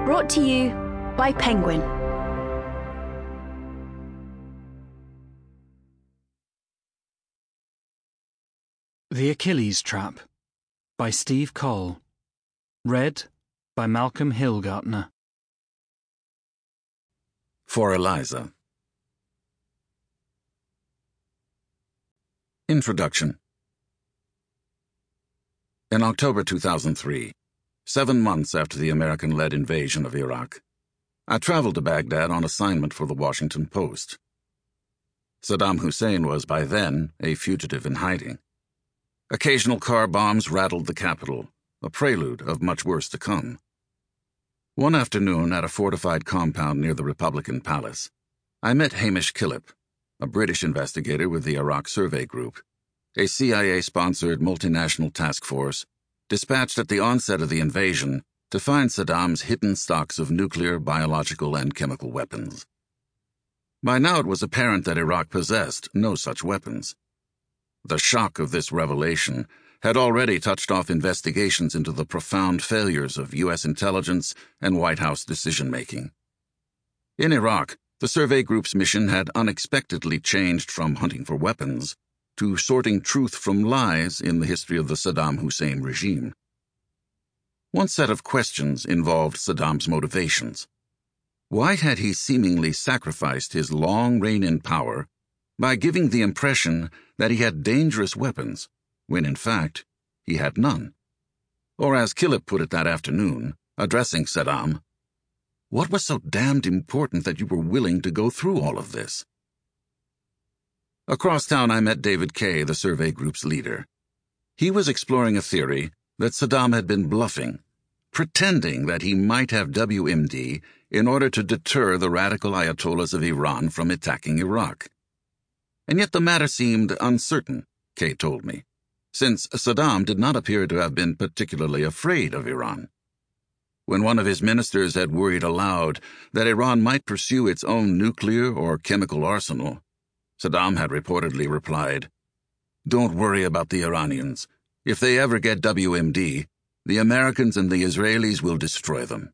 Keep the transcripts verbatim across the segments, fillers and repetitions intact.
Brought to you by Penguin. The Achilles Trap by Steve Coll. Read by Malcolm Hillgartner. For Eliza. Introduction. In October two thousand three, seven months after the American-led invasion of Iraq, I traveled to Baghdad on assignment for the Washington Post. Saddam Hussein was by then a fugitive in hiding. Occasional car bombs rattled the capital, a prelude of much worse to come. One afternoon at a fortified compound near the Republican Palace, I met Hamish Killip, a British investigator with the Iraq Survey Group, a C I A-sponsored multinational task force dispatched at the onset of the invasion to find Saddam's hidden stocks of nuclear, biological, and chemical weapons. By now it was apparent that Iraq possessed no such weapons. The shock of this revelation had already touched off investigations into the profound failures of U S intelligence and White House decision-making. In Iraq, the survey group's mission had unexpectedly changed from hunting for weapons to sorting truth from lies in the history of the Saddam Hussein regime. One set of questions involved Saddam's motivations. Why had he seemingly sacrificed his long reign in power by giving the impression that he had dangerous weapons, when in fact he had none? Or as Killip put it that afternoon, addressing Saddam, what was so damned important that you were willing to go through all of this? Across town I met David Kay, the survey group's leader. He was exploring a theory that Saddam had been bluffing, pretending that he might have W M D in order to deter the radical Ayatollahs of Iran from attacking Iraq. And yet the matter seemed uncertain, Kay told me, since Saddam did not appear to have been particularly afraid of Iran. When one of his ministers had worried aloud that Iran might pursue its own nuclear or chemical arsenal, Saddam had reportedly replied, "Don't worry about the Iranians. If they ever get W M D, the Americans and the Israelis will destroy them."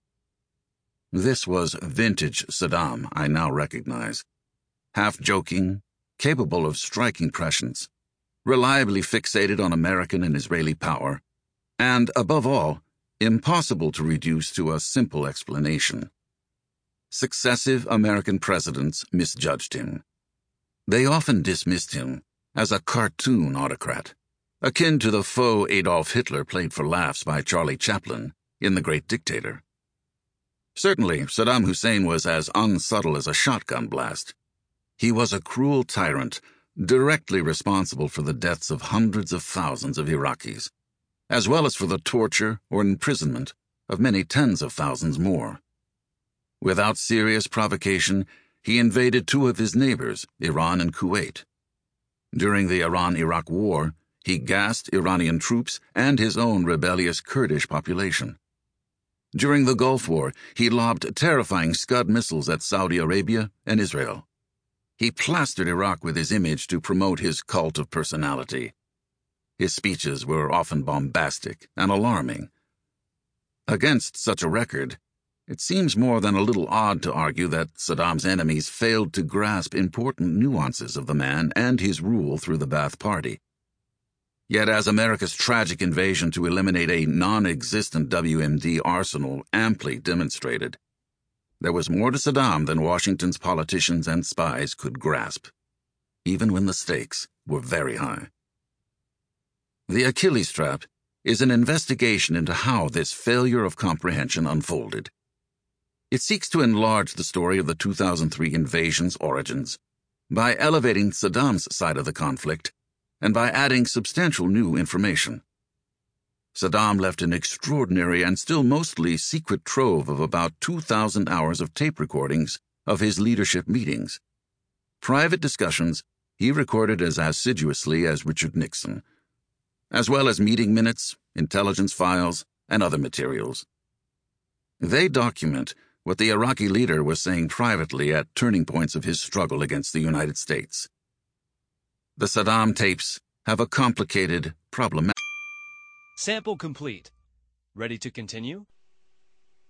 This was vintage Saddam, I now recognize. Half-joking, capable of striking prescience, reliably fixated on American and Israeli power, and, above all, impossible to reduce to a simple explanation. Successive American presidents misjudged him. They often dismissed him as a cartoon autocrat, akin to the faux Adolf Hitler played for laughs by Charlie Chaplin in The Great Dictator. Certainly, Saddam Hussein was as unsubtle as a shotgun blast. He was a cruel tyrant, directly responsible for the deaths of hundreds of thousands of Iraqis, as well as for the torture or imprisonment of many tens of thousands more. Without serious provocation, he invaded two of his neighbors, Iran and Kuwait. During the Iran-Iraq War, he gassed Iranian troops and his own rebellious Kurdish population. During the Gulf War, he lobbed terrifying Scud missiles at Saudi Arabia and Israel. He plastered Iraq with his image to promote his cult of personality. His speeches were often bombastic and alarming. Against such a record, it seems more than a little odd to argue that Saddam's enemies failed to grasp important nuances of the man and his rule through the Ba'ath Party. Yet as America's tragic invasion to eliminate a non-existent W M D arsenal amply demonstrated, there was more to Saddam than Washington's politicians and spies could grasp, even when the stakes were very high. The Achilles Trap is an investigation into how this failure of comprehension unfolded. It seeks to enlarge the story of the two thousand three invasion's origins by elevating Saddam's side of the conflict and by adding substantial new information. Saddam left an extraordinary and still mostly secret trove of about two thousand hours of tape recordings of his leadership meetings. Private discussions he recorded as assiduously as Richard Nixon, as well as meeting minutes, intelligence files, and other materials. They document what the Iraqi leader was saying privately at turning points of his struggle against the United States. The Saddam tapes have a complicated, problematic... Sample complete. Ready to continue?